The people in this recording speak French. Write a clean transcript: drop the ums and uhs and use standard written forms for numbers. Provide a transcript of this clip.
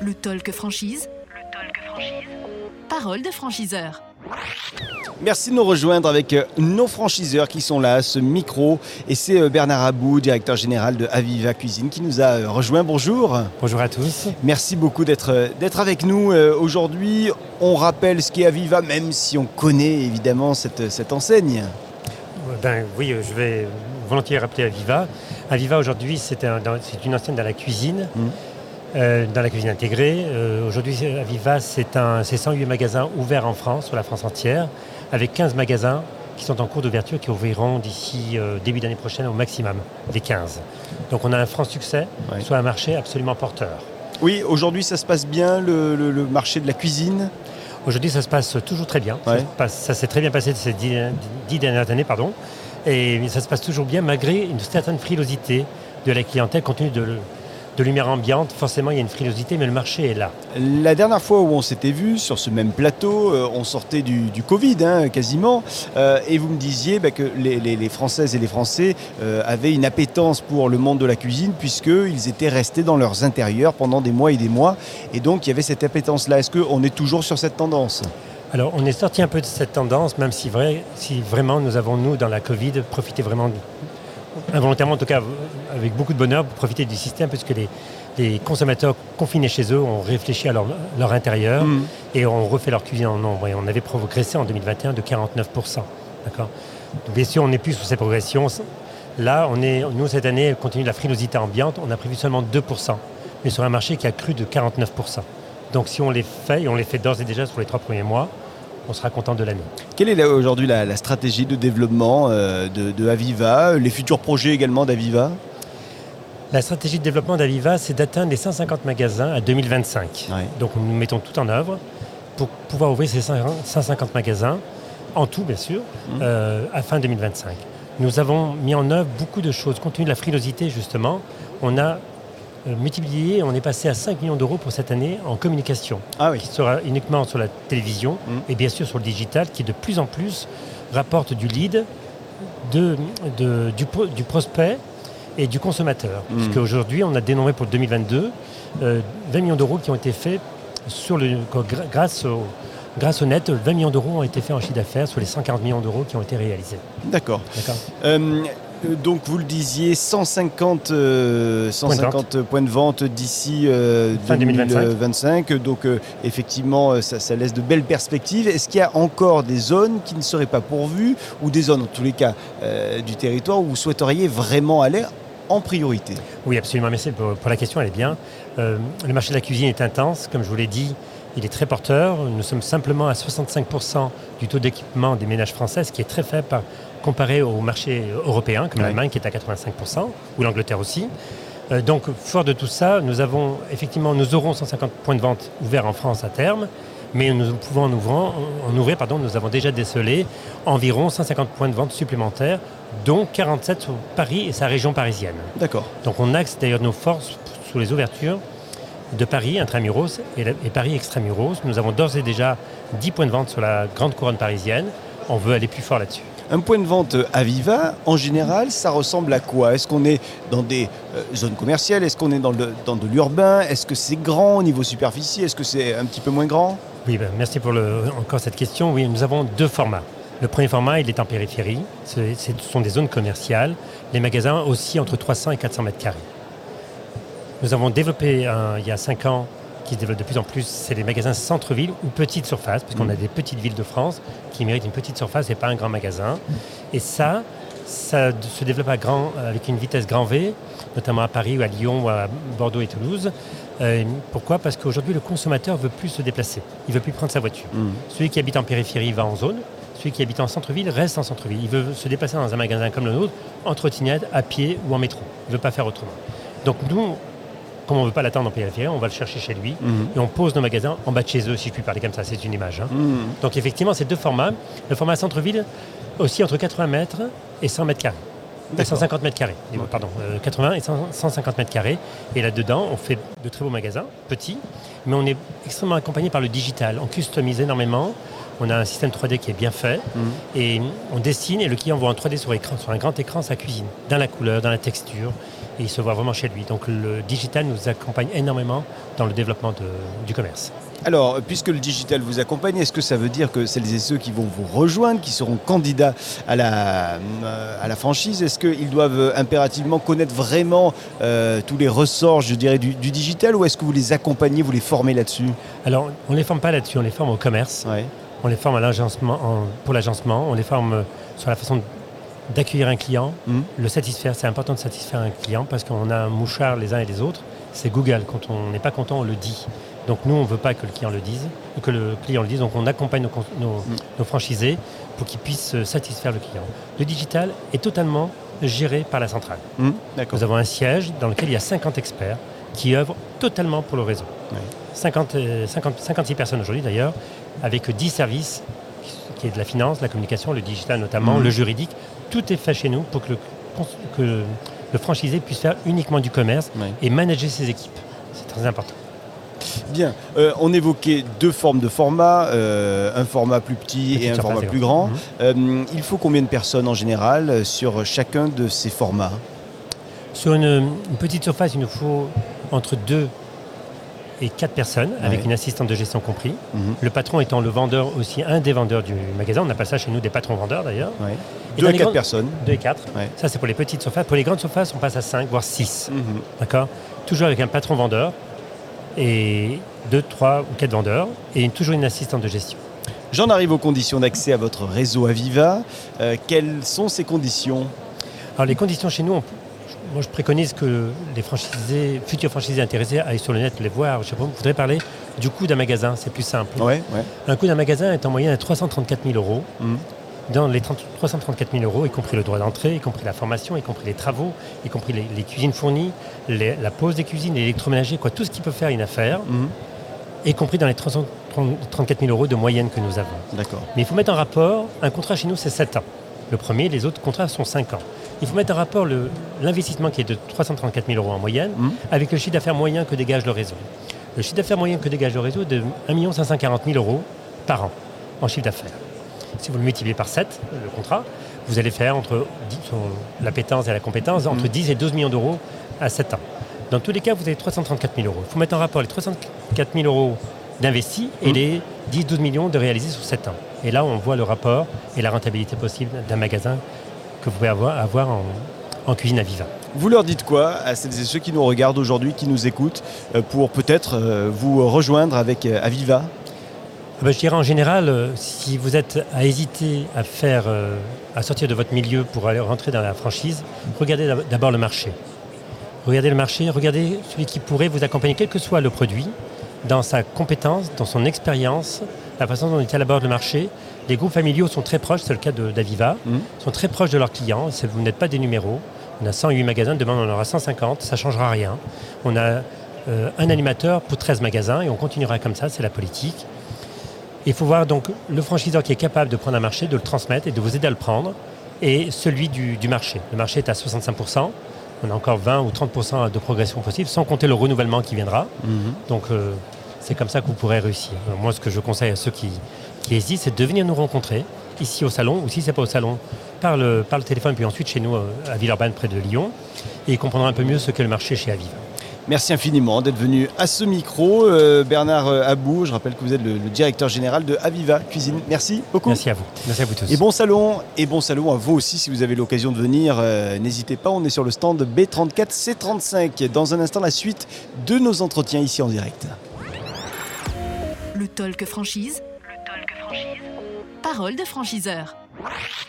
Le Talk Franchise. Parole de franchiseur. Merci de nous rejoindre avec nos franchiseurs qui sont là à ce micro. Et c'est Bernard Abou, directeur général de Aviva Cuisine, qui nous a rejoint. Bonjour. Bonjour à tous. Merci beaucoup d'être avec nous aujourd'hui. On rappelle ce qu'est Aviva, même si on connaît évidemment cette enseigne. Oui, je vais volontiers rappeler Aviva. Aviva aujourd'hui, c'est une enseigne dans la cuisine. Dans la cuisine intégrée. Aujourd'hui, Aviva, c'est 108 magasins ouverts en France, sur la France entière, avec 15 magasins qui sont en cours d'ouverture, qui ouvriront d'ici début d'année prochaine au maximum, des 15. Donc on a un franc succès, soit un marché absolument porteur. Oui, aujourd'hui ça se passe bien, le marché de la cuisine. Aujourd'hui, ça se passe toujours très bien. Ouais. Ça s'est très bien passé ces 10 dernières années, et ça se passe toujours bien malgré une certaine frilosité de la clientèle, compte tenu de lumière ambiante. Forcément, il y a une frilosité, mais le marché est là. La dernière fois où on s'était vu sur ce même plateau, on sortait du Covid quasiment, et vous me disiez que les Françaises et les Français avaient une appétence pour le monde de la cuisine puisqu'ils étaient restés dans leurs intérieurs pendant des mois et des mois, et donc il y avait cette appétence-là. Est-ce qu'on est toujours sur cette tendance ? Alors, on est sorti un peu de cette tendance, même si vraiment nous avons, dans la Covid, profité vraiment involontairement, en tout cas avec beaucoup de bonheur, pour profiter du système, puisque les consommateurs confinés chez eux ont réfléchi à leur intérieur et ont refait leur cuisine en nombre. Et on avait progressé en 2021 de 49%. D'accord ? Donc, bien sûr, on n'est plus sur cette progression. Là, nous, cette année, compte tenu de la frilosité ambiante, on a prévu seulement 2%, mais sur un marché qui a cru de 49%. Donc si on les fait, et on les fait d'ores et déjà sur les 3 premiers mois, on sera content de l'année. Quelle est aujourd'hui la stratégie de développement de Aviva, les futurs projets également d'Aviva ? La stratégie de développement d'Aviva, c'est d'atteindre les 150 magasins à 2025. Ouais. Donc nous mettons tout en œuvre pour pouvoir ouvrir ces 150 magasins, en tout bien sûr, à fin 2025. Nous avons mis en œuvre beaucoup de choses. Compte tenu de la frilosité justement, on a multiplié, on est passé à 5 millions d'euros pour cette année en communication, qui sera uniquement sur la télévision et bien sûr sur le digital, qui de plus en plus rapporte du lead, du prospect et du consommateur. Puisque aujourd'hui, on a dénombré pour le 2022 20 millions d'euros qui ont été faits grâce au net. 20 millions d'euros ont été faits en chiffre d'affaires sur les 140 millions d'euros qui ont été réalisés. D'accord. Donc vous le disiez, 150 points de vente d'ici fin 2025. Donc effectivement, ça laisse de belles perspectives. Est-ce qu'il y a encore des zones qui ne seraient pas pourvues, ou des zones, en tous les cas, du territoire où vous souhaiteriez vraiment aller en priorité ? Oui, absolument. Merci pour la question, elle est bien. Le marché de la cuisine est intense, comme je vous l'ai dit. Il est très porteur. Nous sommes simplement à 65% du taux d'équipement des ménages français, ce qui est très faible comparé au marché européen, comme l'Allemagne qui est à 85%, ou l'Angleterre aussi. Donc, fort de tout ça, nous aurons 150 points de vente ouverts en France à terme, mais nous pouvons en ouvrir, nous avons déjà décelé environ 150 points de vente supplémentaires, dont 47 sur Paris et sa région parisienne. D'accord. Donc, on axe d'ailleurs nos forces sur les ouvertures de Paris intramuros et Paris extramuros. Nous avons d'ores et déjà 10 points de vente sur la grande couronne parisienne. On veut aller plus fort là-dessus. Un point de vente Aviva, en général, ça ressemble à quoi ? Est-ce qu'on est dans des zones commerciales ? Est-ce qu'on est dans de l'urbain ? Est-ce que c'est grand au niveau superficie ? Est-ce que c'est un petit peu moins grand ? Oui, merci pour encore cette question. Oui, nous avons 2 formats. Le premier format, il est en périphérie. Ce sont des zones commerciales. Les magasins aussi entre 300 et 400 mètres carrés. Nous avons développé il y a 5 ans, qui se développe de plus en plus, c'est les magasins centre-ville ou petite surface, parce qu'on a des petites villes de France qui méritent une petite surface et pas un grand magasin. Et ça se développe avec une vitesse grand V, notamment à Paris ou à Lyon ou à Bordeaux et Toulouse. Pourquoi ? Parce qu'aujourd'hui, le consommateur ne veut plus se déplacer. Il ne veut plus prendre sa voiture. Celui qui habite en périphérie va en zone. Celui qui habite en centre-ville reste en centre-ville. Il veut se déplacer dans un magasin comme le nôtre, en trottinette, à pied ou en métro. Il ne veut pas faire autrement. Donc nous, comme on ne veut pas l'attendre en périphérie, on va le chercher chez lui et on pose nos magasins en bas de chez eux, si je puis parler comme ça, c'est une image. Donc effectivement, c'est 2 formats. Le format centre-ville, aussi entre 80 mètres et 100 mètres carrés. 150 mètres carrés, 80 et 150 mètres carrés. Et là-dedans, on fait de très beaux magasins, petits, mais on est extrêmement accompagné par le digital. On customise énormément. On a un système 3D qui est bien fait et on dessine et le client voit en 3D sur un grand écran sa cuisine, dans la couleur, dans la texture et il se voit vraiment chez lui. Donc le digital nous accompagne énormément dans le développement du commerce. Alors, puisque le digital vous accompagne, est-ce que ça veut dire que celles et ceux qui vont vous rejoindre, qui seront candidats à la franchise, est-ce qu'ils doivent impérativement connaître vraiment tous les ressorts, je dirais, du digital, ou est-ce que vous les accompagnez, vous les formez là-dessus ? Alors, on ne les forme pas là-dessus, on les forme au commerce. Ouais. On les forme pour l'agencement, on les forme sur la façon d'accueillir un client, le satisfaire. C'est important de satisfaire un client parce qu'on a un mouchard les uns et les autres. C'est Google. Quand on n'est pas content, on le dit. Donc nous, on ne veut pas que le client le dise, que le client le dise. Donc on accompagne nos franchisés pour qu'ils puissent satisfaire le client. Le digital est totalement géré par la centrale. D'accord. Nous avons un siège dans lequel il y a 50 experts qui œuvrent totalement pour le réseau. Ouais. 56 personnes aujourd'hui d'ailleurs, avec 10 services qui est de la finance, la communication, le digital notamment, le juridique. Tout est fait chez nous pour que le franchisé puisse faire uniquement du commerce et manager ses équipes. C'est très important. Bien, on évoquait deux formes de format, un format plus petit et un format plus grand. Il faut combien de personnes en général sur chacun de ces formats ? Sur une petite surface, il nous faut entre 2 et 4 personnes, avec une assistante de gestion compris. Le patron étant le vendeur aussi, un des vendeurs du magasin. On appelle ça chez nous des patrons vendeurs d'ailleurs. 2 à 4 personnes. 2 et 4. Ça, c'est pour les petites surfaces. Pour les grandes surfaces, on passe à 5, voire 6. D'accord ? Toujours avec un patron vendeur et 2, 3 ou 4 vendeurs et toujours une assistante de gestion. J'en arrive aux conditions d'accès à votre réseau Aviva. Quelles sont ces conditions ? Alors, les conditions chez nous, moi, je préconise que les futurs franchisés intéressés aillent sur le net les voir. Je sais pas, vous voudrais parler du coût d'un magasin, c'est plus simple. Un coût d'un magasin est en moyenne à 334 000 euros. Dans les 334 000 euros, y compris le droit d'entrée, y compris la formation, y compris les travaux, y compris les cuisines fournies, la pose des cuisines, l'électroménager, tout ce qui peut faire une affaire, y compris dans les 334 000 euros de moyenne que nous avons. D'accord. Mais il faut mettre en rapport, un contrat chez nous, c'est 7 ans. Le premier, les autres contrats sont 5 ans. Il faut mettre en rapport l'investissement qui est de 334 000 euros en moyenne avec le chiffre d'affaires moyen que dégage le réseau. Le chiffre d'affaires moyen que dégage le réseau est de 1 540 000 euros par an en chiffre d'affaires. Si vous le multipliez par 7, le contrat, vous allez faire entre l'appétence et la compétence, entre 10 et 12 millions d'euros à 7 ans. Dans tous les cas, vous avez 334 000 euros. Il faut mettre en rapport les 334 000 euros d'investis et les 10-12 millions de réalisés sur 7 ans. Et là, on voit le rapport et la rentabilité possible d'un magasin que vous pouvez avoir en cuisine Aviva. Vous leur dites quoi à celles et ceux qui nous regardent aujourd'hui, qui nous écoutent, pour peut-être vous rejoindre avec Aviva ? Je dirais en général, si vous êtes à hésiter à sortir de votre milieu pour aller rentrer dans la franchise, regardez d'abord le marché. Regardez le marché, regardez celui qui pourrait vous accompagner, quel que soit le produit, dans sa compétence, dans son expérience, la façon dont il élabore le marché. Les groupes familiaux sont très proches, c'est le cas d'Aviva, sont très proches de leurs clients. Vous n'êtes pas des numéros. On a 108 magasins, demain on en aura 150, ça ne changera rien. On a un animateur pour 13 magasins et on continuera comme ça, c'est la politique. Il faut voir donc le franchiseur qui est capable de prendre un marché, de le transmettre et de vous aider à le prendre, et celui du marché. Le marché est à 65%, on a encore 20 ou 30% de progression possible, sans compter le renouvellement qui viendra. Donc c'est comme ça que vous pourrez réussir. Moi, ce que je conseille à ceux qui hésitent, c'est de venir nous rencontrer ici au salon, ou si ce n'est pas au salon, par le téléphone, puis ensuite chez nous à Villeurbanne, près de Lyon, et ils comprendront un peu mieux ce qu'est le marché chez Aviva. Merci infiniment d'être venu à ce micro. Bernard Abou, je rappelle que vous êtes le directeur général de Aviva Cuisine. Merci beaucoup. Merci à vous. Merci à vous tous. Et bon salon à vous aussi si vous avez l'occasion de venir. N'hésitez pas, on est sur le stand B34C35. Dans un instant, la suite de nos entretiens ici en direct. Le Talk Franchise. Parole de franchiseur.